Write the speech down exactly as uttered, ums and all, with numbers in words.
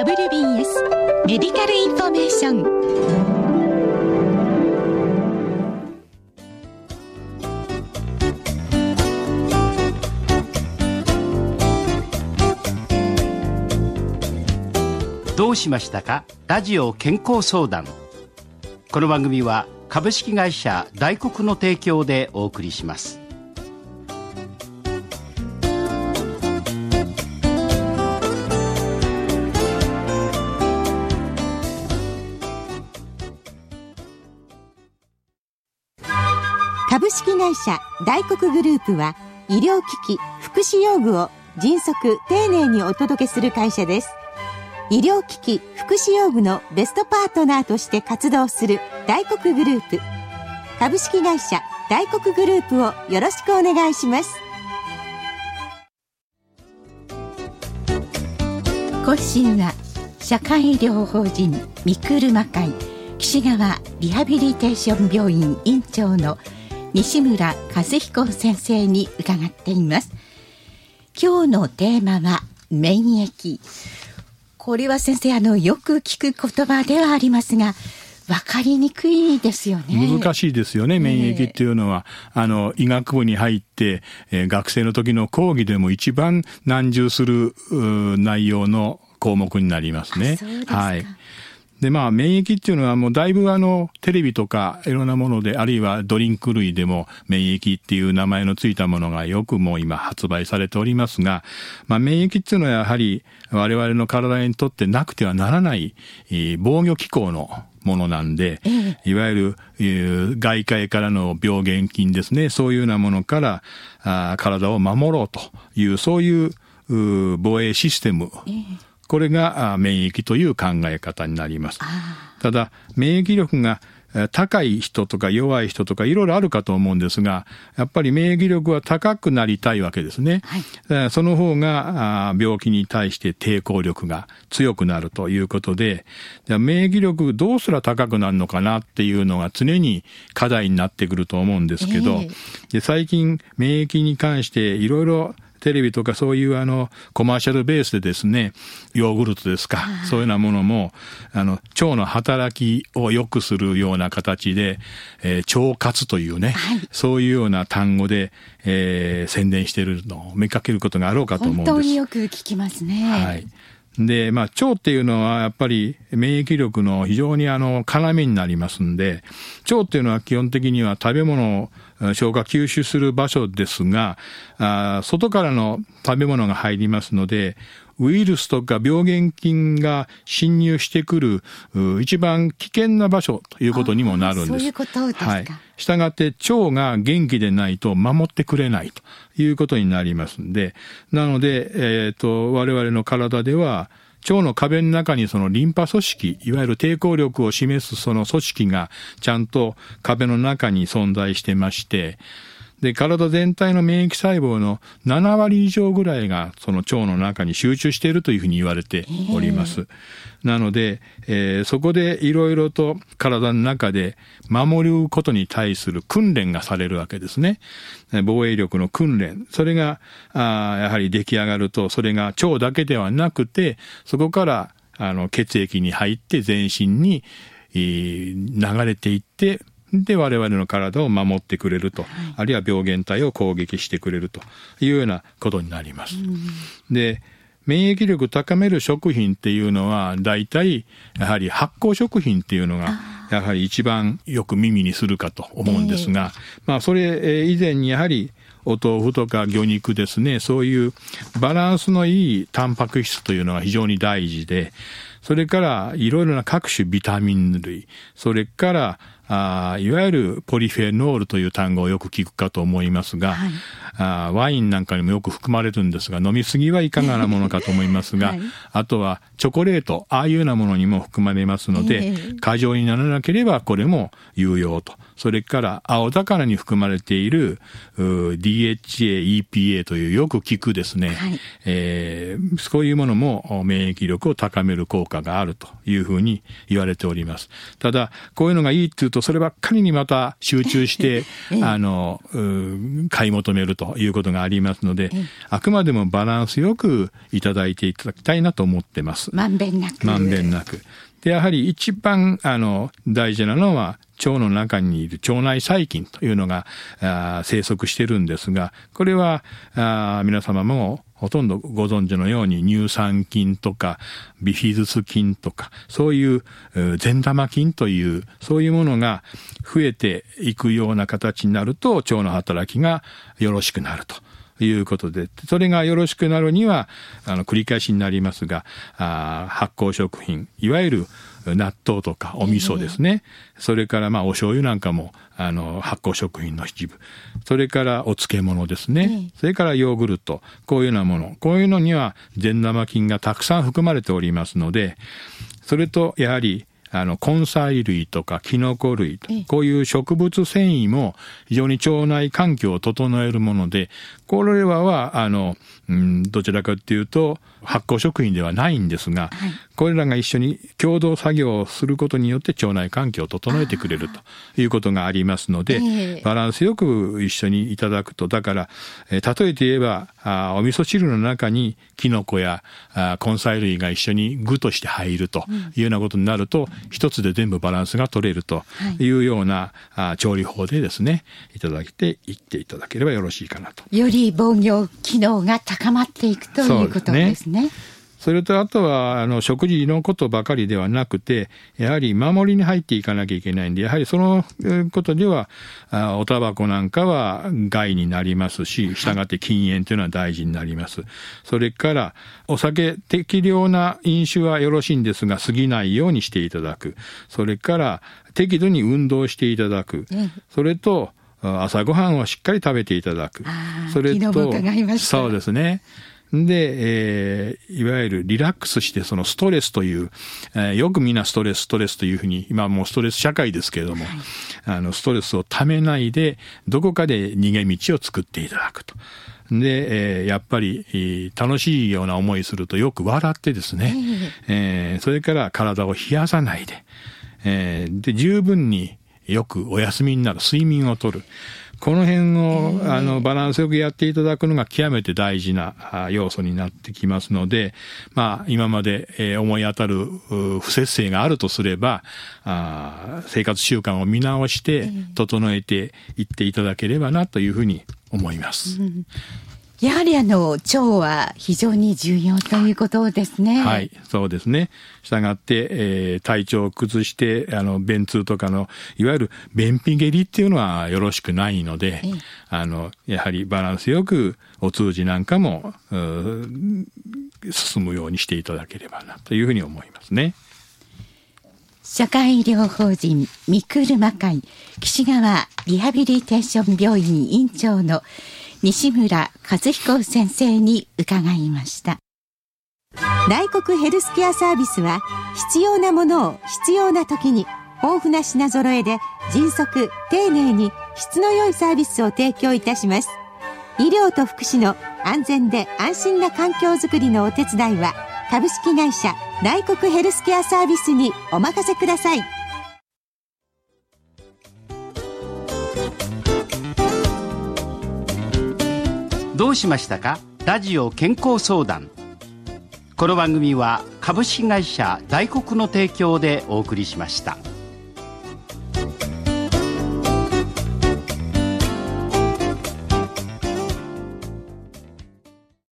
ダブリュービーエス メディカルインフォメーション。 どうしましたか？ラジオ健康相談。この番組は株式会社大黒の提供でお送りします。 株式会社大黒グループは医療機器、福祉用具を迅速丁寧にお届けする会社です。医療機器、福祉用具のベストパートナーとして活動する大黒グループ。株式会社大黒グループをよろしくお願いします。 今週は社会医療法人みくるま会岸川リハビリテーション病院院長の西村和彦先生に伺っています。今日のテーマは免疫。これは先生、あのよく聞く言葉ではありますが分かりにくいですよね。 難しいですよね。免疫っていうのは、えー、あの医学部に入って、えー、学生の時の講義でも一番難重する内容の項目になりますね。 そうですか。はい。 で、まあ、免疫っていうのはもうだいぶあの、テレビとかいろんなもので、あるいはドリンク類でも免疫っていう名前のついたものがよくもう今発売されておりますが、まあ、免疫っていうのはやはり我々の体にとってなくてはならない、えー、防御機構のものなんで、ええ、いわゆる、えー、外界からの病原菌ですね、そういうようなものからあ体を守ろうという、そういう、う防衛システム、ええ、これが免疫という考え方になります。ただ、免疫力が高い人とか弱い人とかいろいろあるかと思うんですが、やっぱり免疫力は高くなりたいわけですね。はい、その方が病気に対して抵抗力が強くなるということで、免疫力どうすら高くなるのかなっていうのが常に課題になってくると思うんですけど、えー、で最近免疫に関していろいろテレビとかそういうあのコマーシャルベースでですね、ヨーグルトですか、そういうようなものもあの腸の働きを良くするような形で、えー、腸活というね、はい、そういうような単語で、えー、宣伝しているのを見かけることがあろうかと思うんです。 本当によく聞きますね。 はい。で、まあ、腸っていうのはやっぱり免疫力の非常にあの要になりますんで、腸っていうのは基本的には食べ物を消化吸収する場所ですが、あ外からの食べ物が入りますので、ウイルスとか病原菌が侵入してくる一番危険な場所ということにもなるんです。 そういうことですか。はい。 したがって腸が元気でないと守ってくれないということになりますんで、なので、えっと、我々の体では腸の壁の中にそのリンパ組織、いわゆる抵抗力を示すその組織がちゃんと壁の中に存在してまして、で、体全体の免疫細胞のななわり以上ぐらいがその腸の中に集中しているというふうに言われております。なので、えー、そこでいろいろと体の中で守ることに対する訓練がされるわけですね。防衛力の訓練。それが、あやはり出来上がると、それが腸だけではなくて、そこからあの血液に入って全身に、えー、流れていって、で、我々の体を守ってくれると、はい、あるいは病原体を攻撃してくれるというようなことになります。うん、で、免疫力高める食品っていうのは、大体、やはり発酵食品っていうのが、やはり一番よく耳にするかと思うんですが、えー、まあ、それ以前にやはり、お豆腐とか魚肉ですね、そういうバランスのいいタンパク質というのが非常に大事で、それからいろいろな各種ビタミン類、それからあいわゆるポリフェノールという単語をよく聞くかと思いますが、はい、あワインなんかにもよく含まれるんですが、飲みすぎはいかがなものかと思いますが、はい、あとはチョコレート、ああいうようなものにも含まれますので、えー、過剰にならなければこれも有用と。それから青魚に含まれている ディーエイチエー、イーピーエー というよく聞くですね、はい、えー、そういうものも免疫力を高める効果があるというふうに言われております。ただこういうのがいいっていうととそればっかりにまた集中して、ええ、あの買い求めるということがありますので、ええ、あくまでもバランスよくいただいていただきたいなと思ってます。 まんべんなく。 まんべんなく。で、やはり一番あの大事なのは腸の中にいる腸内細菌というのがあ生息しているんですが、これはあ皆様もほとんどご存知のように乳酸菌とかビフィズス菌とかそういう善玉菌というそういうものが増えていくような形になると腸の働きがよろしくなるということで、それがよろしくなるにはあの繰り返しになりますが、あ発酵食品、いわゆる納豆とかお味噌ですね、えー、それからまあお醤油なんかもあの発酵食品の一部、それからお漬物ですね、えー、それからヨーグルト、こういうようなもの、こういうのには善玉菌がたくさん含まれておりますので、それとやはりあの根菜類とかキノコ類と、こういう植物繊維も非常に腸内環境を整えるもので、これらはあの、うん、どちらかというと発酵食品ではないんですが、はい、これらが一緒に共同作業をすることによって腸内環境を整えてくれるということがありますので、えー、バランスよく一緒にいただくと、だから、えー、例えて言えばあお味噌汁の中にキノコやあ根菜類が一緒に具として入るというようなことになると、うん、一つで全部バランスが取れるというような、はい、あ調理法でですねいただいていっていただければよろしいかなと。 より防御機能が高まっていくということですね。 それとあとはあの食事のことばかりではなくて、やはり守りに入っていかなきゃいけないんで、やはりそのことではあおタバコなんかは害になりますし、したがって禁煙というのは大事になります。それからお酒、適量な飲酒はよろしいんですが過ぎないようにしていただく。それから適度に運動していただく。それと朝ごはんをしっかり食べていただく。それとそうですね。で、えー、いわゆるリラックスしてそのストレスという、えー、よくみんなストレスストレスというふうに今もうストレス社会ですけれども、はい、あのストレスをためないでどこかで逃げ道を作っていただくと。で、えー、やっぱり、えー、楽しいような思いするとよく笑ってですね、えー、それから体を冷やさないで、えー、で十分によくお休みになる睡眠をとる。この辺をあのバランスよくやっていただくのが極めて大事な要素になってきますので、まあ今まで思い当たる不節制があるとすれば、あ生活習慣を見直して整えていっていただければなというふうに思います。うん、 やはりあの腸は非常に重要ということですね。 はい、そうですね。したがって、えー、体調を崩してあの便通とかのいわゆる便秘下痢っていうのはよろしくないので、ええ、あのやはりバランスよくお通じなんかも進むようにしていただければなというふうに思いますね。 社会医療法人みくるま会岸川リハビリテーション病院院長の西村和彦先生に伺いました。 大黒ヘルスケアサービスは必要なものを必要な時に豊富な品揃えで迅速丁寧に質の良いサービスを提供いたします。医療と福祉の安全で安心な環境づくりのお手伝いは株式会社大黒ヘルスケアサービスにお任せください。 どうしましたか？ラジオ健康相談。この番組は株式会社大黒の提供でお送りしました。